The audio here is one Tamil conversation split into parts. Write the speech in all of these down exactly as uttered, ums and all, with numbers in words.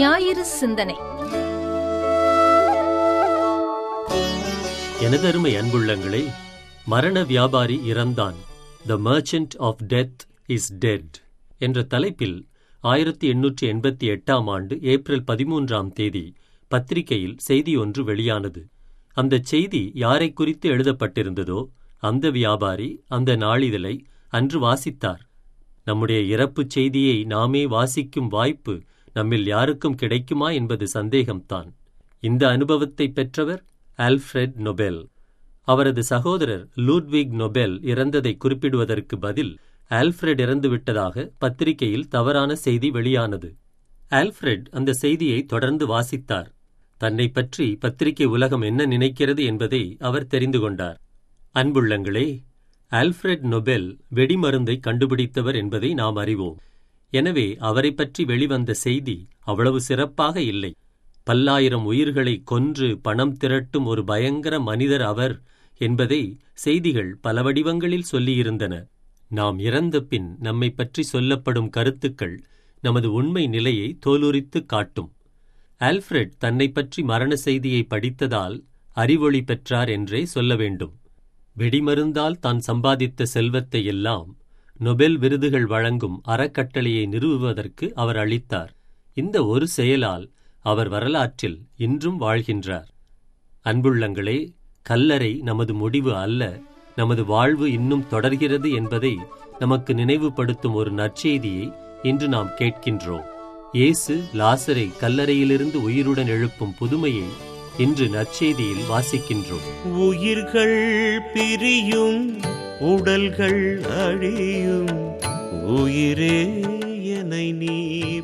ஞாயிறு சிந்தனை. எனதருமை அன்புள்ளங்களே, மரண வியாபாரி இறந்தான், the merchant of death is dead என்ற தலைப்பில் ஆயிரத்தி எண்ணூற்றி எண்பத்தி எட்டாம் ஆண்டு ஏப்ரல் பதிமூன்றாம் தேதி பத்திரிகையில் செய்தி ஒன்று வெளியானது. அந்த செய்தி யாரை குறித்து எழுதப்பட்டிருந்ததோ அந்த வியாபாரி அந்த நாளிதழை அன்று வாசித்தார். நம்முடைய இறப்புச் செய்தியை நாமே வாசிக்கும் வாய்ப்பு நம்மில் யாருக்கும் கிடைக்குமா என்பது சந்தேகம்தான். இந்த அனுபவத்தை பெற்றவர் ஆல்ஃபிரட் நொபெல். அவரது சகோதரர் லூட்விக் நொபெல் இறந்ததை குறிப்பிடுவதற்கு பதில் ஆல்ஃபிரட் இறந்துவிட்டதாக பத்திரிகையில் தவறான செய்தி வெளியானது. ஆல்ஃபிரட் அந்த செய்தியை தொடர்ந்து வாசித்தார். தன்னை பற்றி பத்திரிகை உலகம் என்ன நினைக்கிறது என்பதை அவர் தெரிந்து கொண்டார். அன்புள்ளங்களே, ஆல்ஃபிரட் நொபெல் வெடிமருந்தை கண்டுபிடித்தவர் என்பதை நாம் அறிவோம். எனவே அவரை பற்றி வெளிவந்த செய்தி அவ்வளவு சிறப்பாக இல்லை. பல்லாயிரம் உயிர்களை கொன்று பணம் திரட்டும் ஒரு பயங்கர மனிதர் அவர் என்பதை செய்திகள் பல வடிவங்களில் சொல்லியிருந்தன. நாம் இறந்த பின் நம்மை பற்றி சொல்லப்படும் கருத்துக்கள் நமது உண்மை நிலையை தோலுரித்து காட்டும். ஆல்ஃபிரட் தன்னை பற்றி மரண செய்தியை படித்ததால் அறிவொளி பெற்றார் என்றே சொல்ல வேண்டும். வெடிமருந்தால் தான் சம்பாதித்த செல்வத்தை எல்லாம் நொபெல் விருதுகள் வழங்கும் அறக்கட்டளையை நிறுவுவதற்கு அவர் அளித்தார். இந்த ஒரு செயலால் அவர் வரலாற்றில் இன்றும் வாழ்கின்றார். அன்புள்ளங்களே, கல்லறை நமது முடிவு அல்ல, நமது வாழ்வு இன்னும் தொடர்கிறது என்பதை நமக்கு நினைவுபடுத்தும் ஒரு நற்செய்தியை இன்று நாம் கேட்கின்றோம். இயேசு லாசரை கல்லறையிலிருந்து உயிருடன் எழுப்பும் புதுமையை இன்று நற்செய்தியில் வாசிக்கின்றோம். உயிர்கள் பிரியும், உடல்கள் அழியும், உயிரே என்னை நீ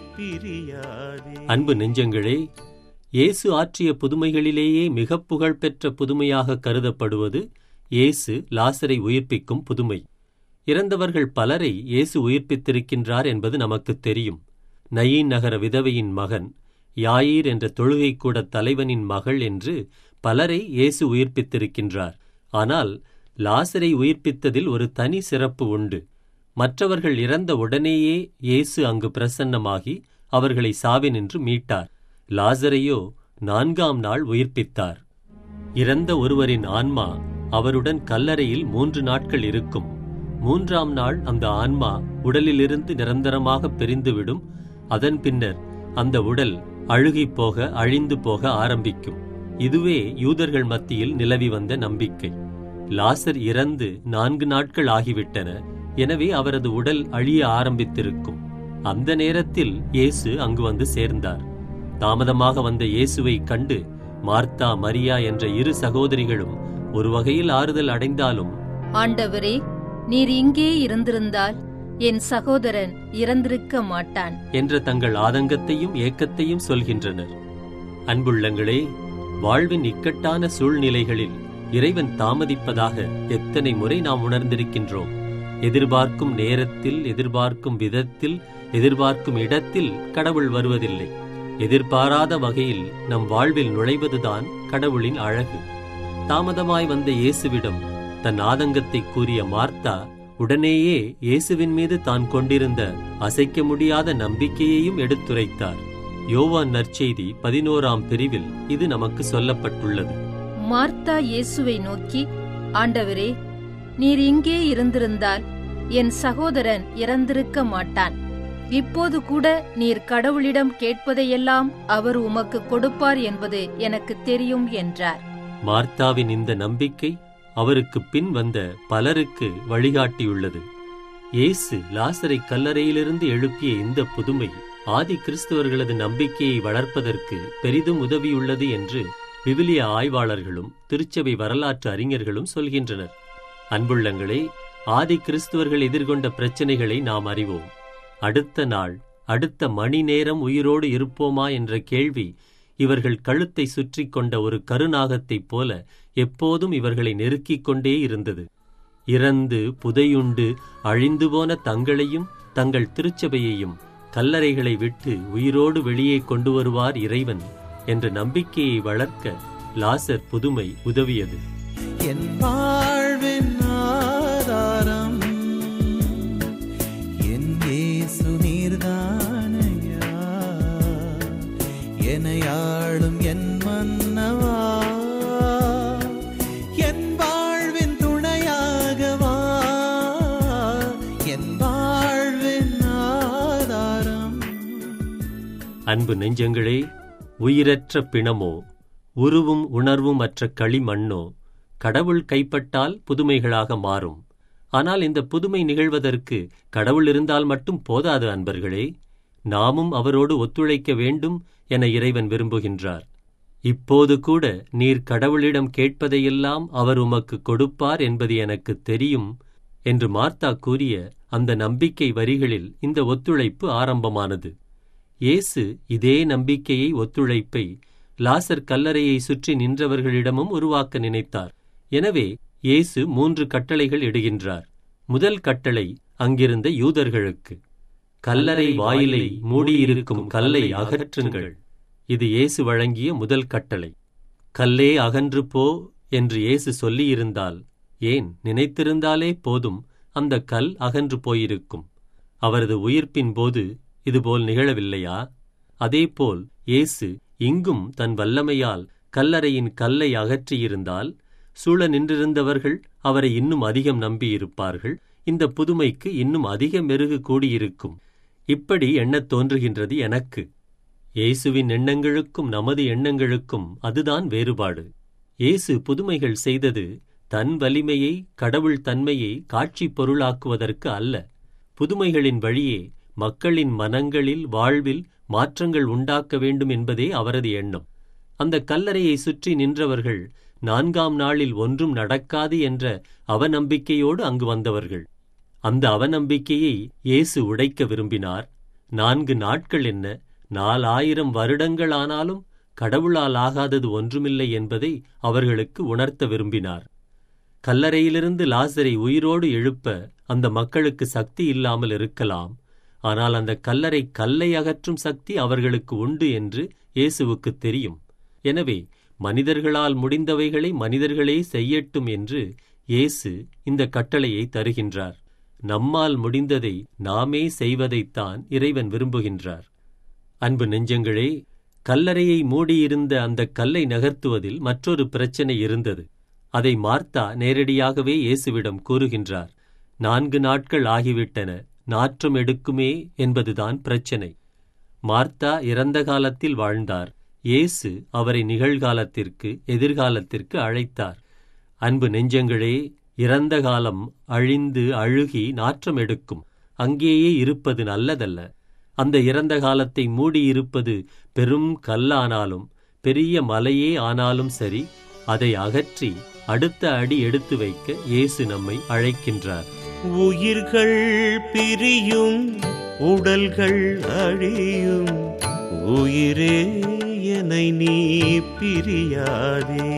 பிரியாதே. அன்பு நெஞ்சங்களே, இயேசு ஆற்றிய புதுமைகளிலேயே மிக புகழ்பெற்ற புதுமையாக கருதப்படுவது இயேசு லாசரை உயிர்ப்பிக்கும் புதுமை. இறந்தவர்கள் பலரை இயேசு உயிர்ப்பித்திருக்கின்றார் என்பது நமக்கு தெரியும். நயீன் நகர விதவையின் மகன், யாயீர் என்ற தொழுகை கூட தலைவனின் மகள் என்று பலரை இயேசு உயிர்ப்பித்திருக்கின்றார். ஆனால் லாசரை உயிர்ப்பித்ததில் ஒரு தனி சிறப்பு உண்டு. மற்றவர்கள் இறந்த உடனேயே இயேசு அங்கு பிரசன்னமாகி அவர்களை சாவினின்று மீட்டார். லாசரையோ நான்காம் நாள் உயிர்ப்பித்தார். இறந்த ஒருவரின் ஆன்மா அவருடன் கல்லறையில் மூன்று நாட்கள் இருக்கும். மூன்றாம் நாள் அந்த ஆன்மா உடலிலிருந்து நிரந்தரமாக பிரிந்துவிடும். அதன் பின்னர் அந்த உடல் அழுகிப் போக, அழிந்து போக ஆரம்பிக்கும். இதுவே யூதர்கள் மத்தியில் நிலவி வந்த நம்பிக்கை. லாசர் இறந்து நான்கு நாட்கள் ஆகிவிட்டன. எனவே அவரது உடல் அழிய ஆரம்பித்திருக்கும். அந்த நேரத்தில் இயேசு அங்கு வந்து சேர்ந்தார். தாமதமாக வந்த இயேசுவை கண்டு மார்த்தா, மரியா என்ற இரு சகோதரிகளும் ஒரு வகையில் ஆறுதல் அடைந்தாலும், ஆண்டவரே, நீர் இங்கே இருந்திருந்தால் என் சகோதரன் இறந்திருக்க மாட்டான் என்ற தங்கள் ஆதங்கத்தையும் ஏக்கத்தையும் சொல்கின்றனர். அன்புள்ளங்களே, வாழ்வின் இக்கட்டான சூழ்நிலைகளில் இறைவன் தாமதிப்பதாக எத்தனை முறை நாம் உணர்ந்திருக்கின்றோம். எதிர்பார்க்கும் நேரத்தில், எதிர்பார்க்கும் விதத்தில், எதிர்பார்க்கும் இடத்தில் கடவுள் வருவதில்லை. எதிர்பாராத வகையில் நம் வாழ்வில் நுழைவதுதான் கடவுளின் அழகு. தாமதமாய் வந்த இயேசுவிடம் தன் ஆதங்கத்தை கூறிய மார்த்தா உடனேயே இயேசுவின் மீது தான் கொண்டிருந்த அசைக்க முடியாத நம்பிக்கையையும் எடுத்துரைத்தார். யோவான் நற்செய்தி பதினோராம் பிரிவில் இது நமக்கு சொல்லப்பட்டுள்ளது. மார்த்தா இயேசுவை நோக்கி, ஆண்டவரே, நீர் இங்கே இருந்திருந்தால் என் சகோதரன் இறந்திருக்க மாட்டான். இப்போது கூட நீர் கடவுளிடம் கேட்பதையெல்லாம் அவர் உமக்கு கொடுப்பார் என்பது எனக்கு தெரியும் என்றார். மார்த்தாவின் இந்த நம்பிக்கை அவருக்கு பின் வந்த பலருக்கு வழிகாட்டியுள்ளது. இயேசு லாசரை கல்லறையிலிருந்து எழுப்பிய இந்த புதுமை ஆதி கிறிஸ்தவர்களது நம்பிக்கையை வளர்ப்பதற்கு பெரிதும் உதவியுள்ளது என்று விவிலிய ஆய்வாளர்களும் திருச்சபை வரலாற்று அறிஞர்களும் சொல்கின்றனர். அன்புள்ளங்களே, ஆதி கிறிஸ்தவர்கள் எதிர்கொண்ட பிரச்சனைகளை நாம் அறிவோம். அடுத்த நாள், அடுத்த மணி நேரம் உயிரோடு இருப்போமா என்ற கேள்வி இவர்கள் கழுத்தை சுற்றி கொண்ட ஒரு கருநாகத்தைப் போல எப்போதும் இவர்களை நெருக்கிக் கொண்டே இருந்தது. இறந்து புதையுண்டு அழிந்து போன தங்களையும் தங்கள் திருச்சபையையும் கல்லறைகளை விட்டு உயிரோடு வெளியே கொண்டு வருவார் இறைவன் என்ற நம்பிக்கையை வளர்க்க லாசர் புதுமை உதவியது. என் வாழ்வின் ஆதாரம் என் இயேசு நீர்தானையா, அன்பு நெஞ்சங்களே, உயிரற்ற பிணமோ உருவும் உணர்வும் அற்ற களிமண்ணோ கடவுள் கைப்பட்டால் புதுமைகளாக மாறும். ஆனால் இந்த புதுமை நிகழ்வதற்கு கடவுள் இருந்தால் மட்டும் போதாது அன்பர்களே, நாமும் அவரோடு ஒத்துழைக்க வேண்டும் என இறைவன் விரும்புகின்றார். இப்போது கூட நீர் கடவுளிடம் கேட்பதையெல்லாம் அவர் உமக்கு கொடுப்பார் என்பது எனக்கு தெரியும் என்று மார்த்தா கூறிய அந்த நம்பிக்கை வரிகளில் இந்த ஒத்துழைப்பு ஆரம்பமானது. இயேசு இதே நம்பிக்கையை, ஒத்துழைப்பை லாசர் கல்லறையை சுற்றி நின்றவர்களிடமும் உருவாக்க நினைத்தார். எனவே இயேசு மூன்று கட்டளைகள் இடுகின்றார். முதல் கட்டளை அங்கிருந்த யூதர்களுக்கு, கல்லறை வாயிலை மூடியிருக்கும் கல்லை அகற்றுங்கள். இது இயேசு வழங்கிய முதல் கட்டளை. கல்லே அகன்று போ என்று இயேசு சொல்லியிருந்தால், ஏன் நினைத்திருந்தாலே போதும், அந்த கல் அகன்று போயிருக்கும். அவரது உயிர்ப்பின் போது இதுபோல் நிகழவில்லையா? அதேபோல் இயேசு இங்கும் தன் வல்லமையால் கல்லறையின் கல்லை அகற்றியிருந்தால் சூழ நின்றிருந்தவர்கள் அவரை இன்னும் அதிகம் நம்பியிருப்பார்கள். இந்த புதுமைக்கு இன்னும் அதிக மெருகு கூடியிருக்கும். இப்படி எண்ணத் தோன்றுகின்றது எனக்கு. இயேசுவின் எண்ணங்களுக்கும் நமது எண்ணங்களுக்கும் அதுதான் வேறுபாடு. இயேசு புதுமைகள் செய்தது தன் வலிமையை, கடவுள் தன்மையை காட்சி பொருளாக்குவதற்கு அல்ல. புதுமைகளின் வழியே மக்களின் மனங்களில், வாழ்வில் மாற்றங்கள் உண்டாக்க வேண்டும் என்பதே அவரது எண்ணம். அந்த கல்லறையை சுற்றி நின்றவர்கள் நான்காம் நாளில் ஒன்றும் நடக்காது என்ற அவநம்பிக்கையோடு அங்கு வந்தவர்கள். அந்த அவநம்பிக்கையை இயேசு உடைக்க விரும்பினார். நான்கு நாட்கள் என்ன, நாலாயிரம் வருடங்கள் ஆனாலும் கடவுளால் ஆகாதது ஒன்றுமில்லை என்பதை அவர்களுக்கு உணர்த்த விரும்பினார். கல்லறையிலிருந்து லாசரை உயிரோடு எழுப்ப அந்த மக்களுக்கு சக்தி இல்லாமல் இருக்கலாம். ஆனால் அந்த கல்லறை கல்லை அகற்றும் சக்தி அவர்களுக்கு உண்டு என்று இயேசுவுக்கு தெரியும். எனவே மனிதர்களால் முடிந்தவைகளை மனிதர்களே செய்யட்டும் என்று இயேசு இந்த கட்டளையை தருகின்றார். நம்மால் முடிந்ததை நாமே செய்வதைத்தான் இறைவன் விரும்புகின்றார். அன்பு நெஞ்சங்களே, கல்லறையை மூடியிருந்த அந்த கல்லை நகர்த்துவதில் மற்றொரு பிரச்சனை இருந்தது. அதை மார்த்தா நேரடியாகவே இயேசுவிடம் கூறுகின்றார். நான்கு நாட்கள் ஆகிவிட்டன, நாற்றம் எடுக்குமே என்பதுதான் பிரச்சனை. மார்த்தா இறந்த காலத்தில் வாழ்ந்தார். இயேசு அவரை நிகழ்காலத்திற்கு, எதிர்காலத்திற்கு அழைத்தார். அன்பு நெஞ்சங்களே, இறந்த காலம் அழிந்து அழுகி நாற்றம் எடுக்கும். அங்கேயே இருப்பது நல்லதல்ல. அந்த இறந்த காலத்தை மூடியிருப்பது பெரும் கல்லானாலும் பெரிய மலையே ஆனாலும் சரி, அதை அகற்றி அடுத்த அடி எடுத்து வைக்க இயேசு நம்மை அழைக்கின்றார். உயிர்கள் பிரியும், உடல்கள் அழியும், உயிரே என்னை நீ பிரியாதே.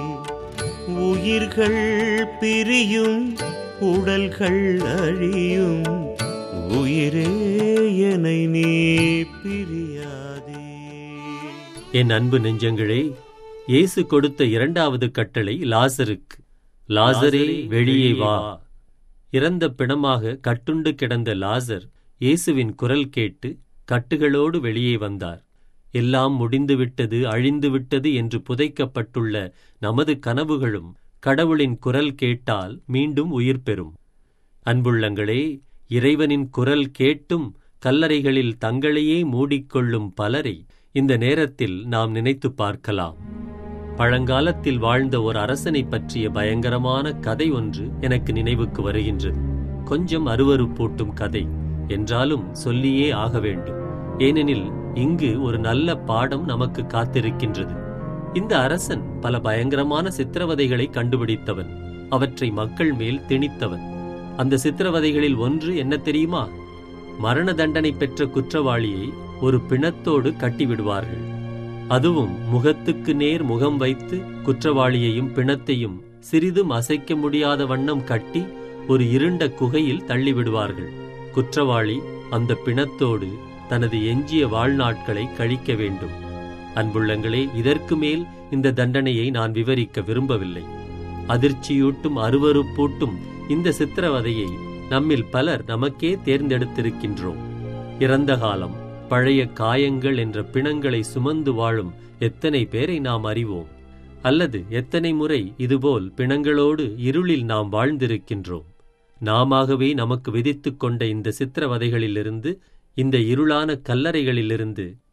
உயிர்கள் பிரியும், உடல்கள் அழியும், உயிரே என்னை நீ பிரியாதே. என் அன்பு நெஞ்சங்களே, இயேசு கொடுத்த இரண்டாவது கட்டளை லாசருக்கு. லாசரே, வெளியே வா. இறந்த பிணமாக கட்டுண்டு கிடந்த லாசர் இயேசுவின் குரல் கேட்டு கட்டுகளோடு வெளியே வந்தார். எல்லாம் முடிந்துவிட்டது, அழிந்துவிட்டது என்று புதைக்கப்பட்டுள்ள நமது கனவுகளும் கடவுளின் குரல் கேட்டால் மீண்டும் உயிர் பெறும். அன்புள்ளங்களே, இறைவனின் குரல் கேட்டும் கல்லறைகளில் தங்களையே மூடிக்கொள்ளும் பலரை இந்த நேரத்தில் நாம் நினைத்து பார்க்கலாம். பழங்காலத்தில் வாழ்ந்த ஒரு அரசனை பற்றிய பயங்கரமான கதை ஒன்று எனக்கு நினைவுக்கு வருகின்றது. கொஞ்சம் அருவருப்பூட்டும் கதை என்றாலும் சொல்லியே ஆக வேண்டும். ஏனெனில் இங்கு ஒரு நல்ல பாடம் நமக்கு காத்திருக்கின்றது. இந்த அரசன் பல பயங்கரமான சித்திரவதைகளை கண்டுபிடித்தவன், அவற்றை மக்கள் மேல் திணித்தவன். அந்த சித்திரவதைகளில் ஒன்று என்ன தெரியுமா? மரண தண்டனை பெற்ற குற்றவாளியை ஒரு பிணத்தோடு கட்டிவிடுவார்கள். அதுவும் முகத்துக்கு நேர் முகம் வைத்து குற்றவாளியையும் பிணத்தையும் சிறிதும் அசைக்க முடியாத வண்ணம் கட்டி ஒரு இருண்ட குகையில் தள்ளிவிடுவார்கள். குற்றவாளி அந்த பிணத்தோடு தனது எஞ்சிய வாழ்நாட்களை கழிக்க வேண்டும். அன்புள்ளங்களே, இதற்கு மேல் இந்த தண்டனையை நான் விவரிக்க விரும்பவில்லை. அதிர்ச்சியூட்டும் அருவருப்பூட்டும் இந்த சித்திரவதையை நம்மில் பலர் நமக்கே தேர்ந்தெடுத்திருக்கின்றோம். இறந்த காலம், பழைய காயங்கள் என்ற பிணங்களை சுமந்து வாழும் எத்தனை பேரை நாம் அறிவோம்? அல்லது எத்தனை முறை இதுபோல் பிணங்களோடு இருளில் நாம் வாழ்ந்திருக்கின்றோம்? நாமவே நமக்கு விதித்துக் கொண்ட இந்த சித்திரவதைகளிலிருந்து, இந்த இருளான கல்லறைகளிலிருந்து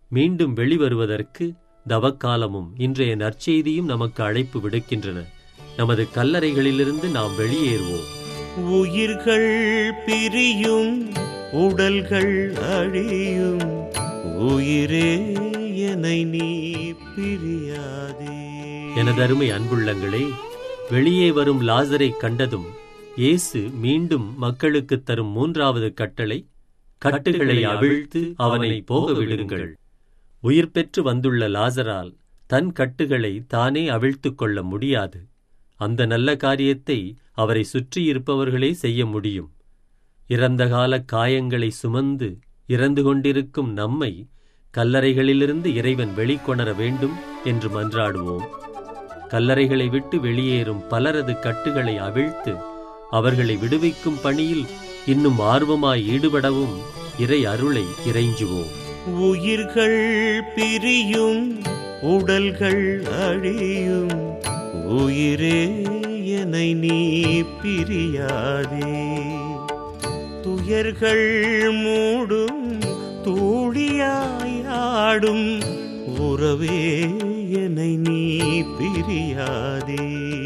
மீண்டும் வெளிவருவதற்கு தவக்காலமும் இன்றைய நற்செய்தியும் நமக்கு அழைப்பு விடுக்கின்றன. நமது கல்லறைகளிலிருந்து நாம் வெளியேறுவோம். உயிர்கள் பிரியும், உடல்கள் அழியும், உயிரே என்னை நீ பிரியாதே. எனதருமை அன்புள்ளங்களே, வெளியே வரும் லாசரை கண்டதும் இயேசு மீண்டும் மக்களுக்கு தரும் மூன்றாவது கட்டளை, கட்டுகளை அவிழ்த்து அவனை போக விடுங்கள். உயிர் பெற்று வந்துள்ள லாசரால் தன் கட்டுகளை தானே அவிழ்த்துக் கொள்ள முடியாது. அந்த நல்ல காரியத்தை அவரை சுற்றியிருப்பவர்களே செய்ய முடியும். இறந்தகால காயங்களை சுமந்து இறந்து கொண்டிருக்கும் நம்மை கல்லறைகளிலிருந்து இறைவன் வெளிக்கொணர வேண்டும் என்று மன்றாடுவோம். கல்லறைகளை விட்டு வெளியேறும் பலரது கட்டுகளை அவிழ்த்து அவர்களை விடுவிக்கும் பணியில் இன்னும் ஆர்வமாய் ஈடுபடவும் இறை அருளை இறைஞ்சுவோம். உயிர்கள் பிரியும், உடல்கள் அழியும், உயிரே என்னை நீ பிரியாதே. துயர்கள் மூடும், தூளியாயாடும், உறவே என்னை நீ பிரியாதே.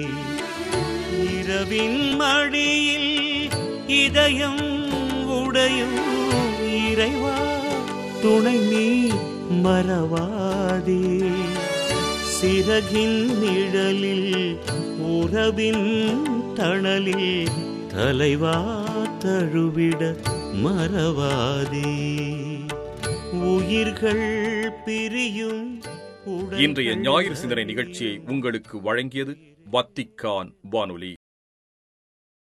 இரவின் மடியில் இதயம் உடையும் இறைவா, துணை நீ மறவாதே. சிறகின் நிழலில், உறவின் தணலில், தலைவா தழுவிட மறவாதே. உயிர்கள் பிரியும். இன்றைய ஞாயிறு சிந்தனை நிகழ்ச்சியை உங்களுக்கு வழங்கியது வத்திக்கான் வானொலி.